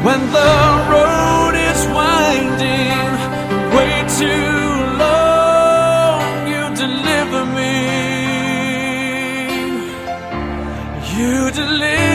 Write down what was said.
when the road is winding way too long. You deliver me. You deliver